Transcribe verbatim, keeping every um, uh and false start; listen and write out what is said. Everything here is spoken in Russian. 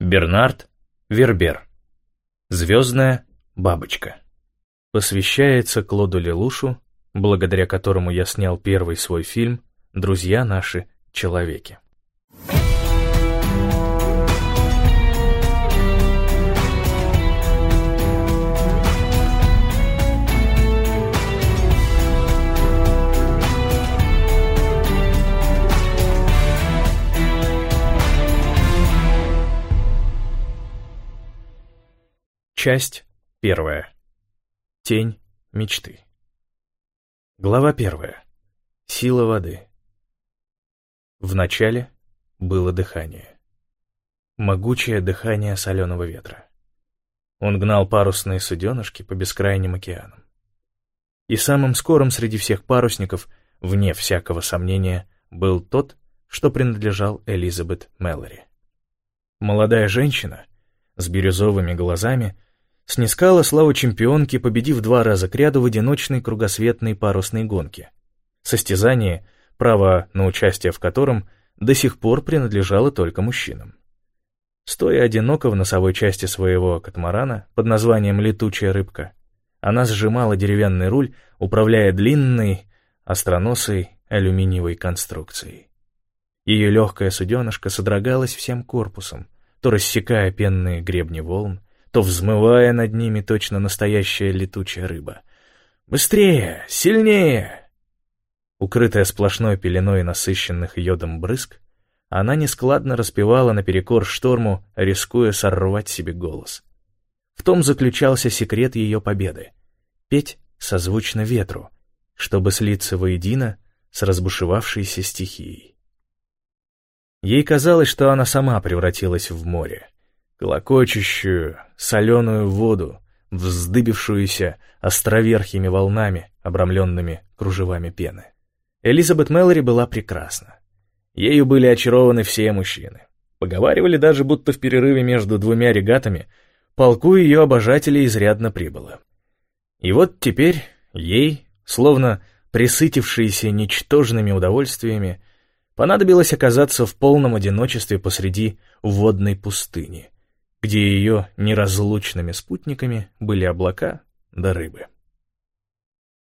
Бернард Вербер. «Звездная бабочка». Посвящается Клоду Лелушу, благодаря которому я снял первый свой фильм «Друзья наши человеки». Часть первая. Тень мечты. Глава первая. Сила воды. Вначале было дыхание. Могучее дыхание соленого ветра. Он гнал парусные суденышки по бескрайним океанам. И самым скорым среди всех парусников, вне всякого сомнения, был тот, что принадлежал Элизабет Мэлори. Молодая женщина с бирюзовыми глазами снискала славу чемпионки, победив два раза кряду в одиночной кругосветной парусной гонке. Состязание, право на участие в котором до сих пор принадлежало только мужчинам. Стоя одиноко в носовой части своего катамарана под названием «Летучая рыбка», она сжимала деревянный руль, управляя длинной, остроносой алюминиевой конструкцией. Ее легкое суденышко содрогалось всем корпусом, то рассекая пенные гребни волн, то взмывая над ними точно настоящая летучая рыба. «Быстрее! Сильнее!» Укрытая сплошной пеленой насыщенных йодом брызг, она нескладно распевала наперекор шторму, рискуя сорвать себе голос. В том заключался секрет ее победы — петь созвучно ветру, чтобы слиться воедино с разбушевавшейся стихией. Ей казалось, что она сама превратилась в море, клокочущую, соленую воду, вздыбившуюся островерхими волнами, обрамленными кружевами пены. Элизабет Мэлори была прекрасна. Ею были очарованы все мужчины. Поговаривали даже, будто в перерыве между двумя регатами полку ее обожателей изрядно прибыло. И вот теперь ей, словно пресытившейся ничтожными удовольствиями, понадобилось оказаться в полном одиночестве посреди водной пустыни, где ее неразлучными спутниками были облака да рыбы.